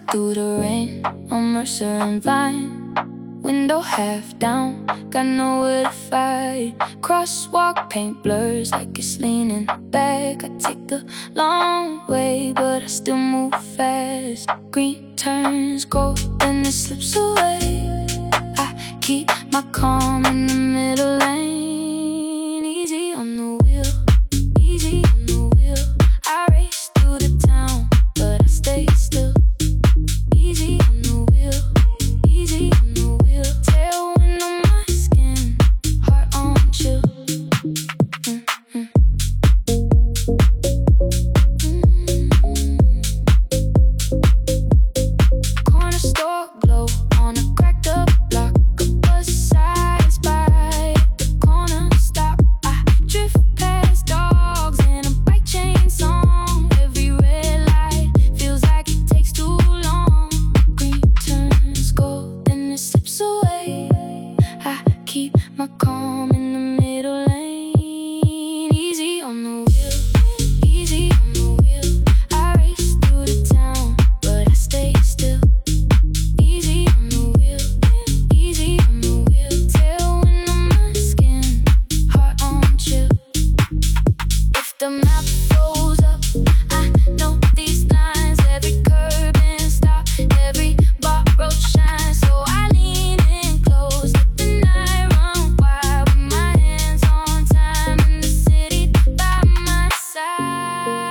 through the rain on Mercer and Vine. Window half down, got nowhere to fight. Crosswalk paint blurs like it's leaning back. I take the long way, but I still move fast. Green turns gold, then it slips away. I keep my calm in the middle lane. Easy on the wheel, easy on the wheel. I race through the town, but I stay still. Easy on the wheel, easy on the wheel. Tailwind on my skin, heart on chill. Corner store glow on a cracked up block. A bus size by the corner stop. I drift past dogs in a bike chain song. Every red light feels like it takes too long. Green turns gold, then it slips away. I keep my calm in the middle lane. Easy on the wheel, easy on the wheel. I race through the town, but I stay still. Easy on the wheel, easy on the wheel. Tailwind on my skin, heart on chill. If the map froze up, I know these lines. Every curb and stop, every bar road shines. So I lean in close, let the night run wild. With my hands on time in the city by my side.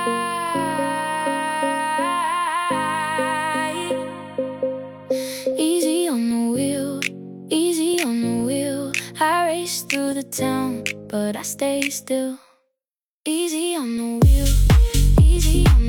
Easy on the wheel, easy on the wheel. I race through the town, but I stay still. Easy on the wheel, easy on